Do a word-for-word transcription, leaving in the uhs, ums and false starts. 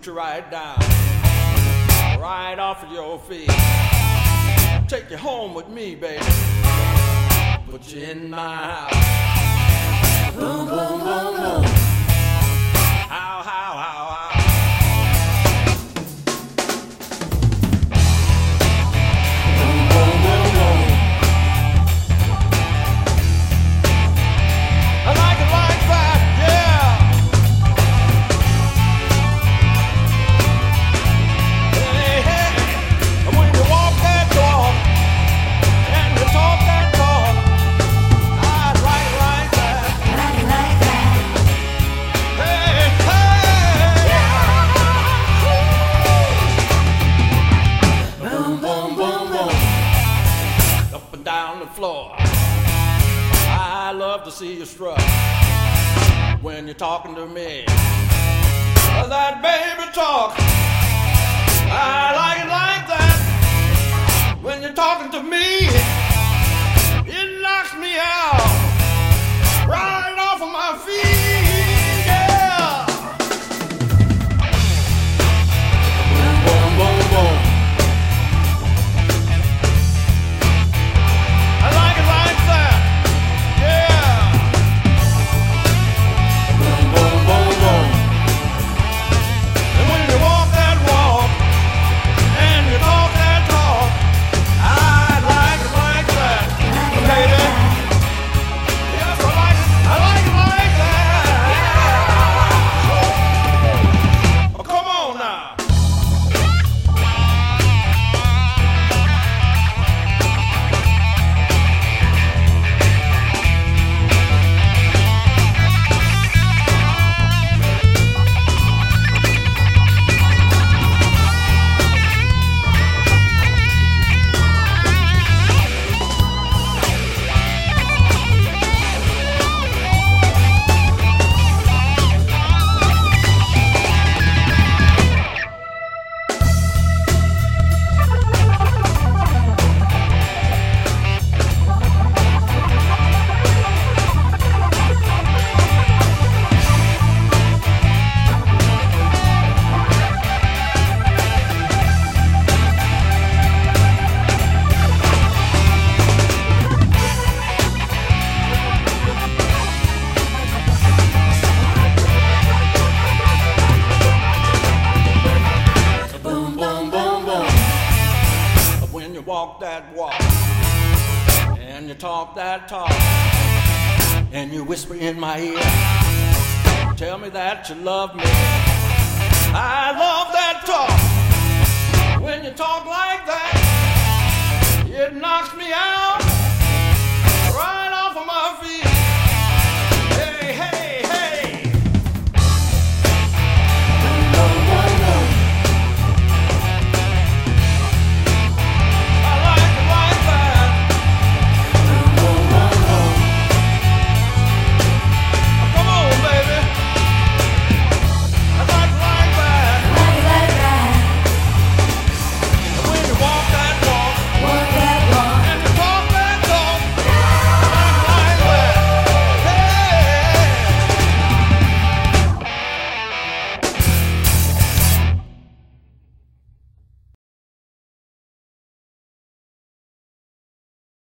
shoot you right down, right off of your feet. Take you home with me, baby. Put you in my house. Boom, boom, boom, boom. How, how, how, how. Boom, boom, boom, boom. I like it like that, yeah. Hey, hey. And when you walk that dog and you talk that talk, I like it like that. Like it like that. Hey, hey. Boom, boom, boom, boom. Up and down the floor. I love to see you strut when you're talking to me. That baby talk, I like it like that. When you're talking to me, it knocks me out, right off of my feet, yeah. Boom, boom, boom, boom. I like it like that, yeah. Boom, boom, boom, boom. And when you walk that walk and you talk that talk, I like it like that, lady. Yes, I like it. I like it like that. Oh, come on now. Boom, boom, boom, boom. When you walk that walk and you talk that talk and you whisper in my ear, tell me that you love me. I love that talk. When you talk like that, it knocks me out.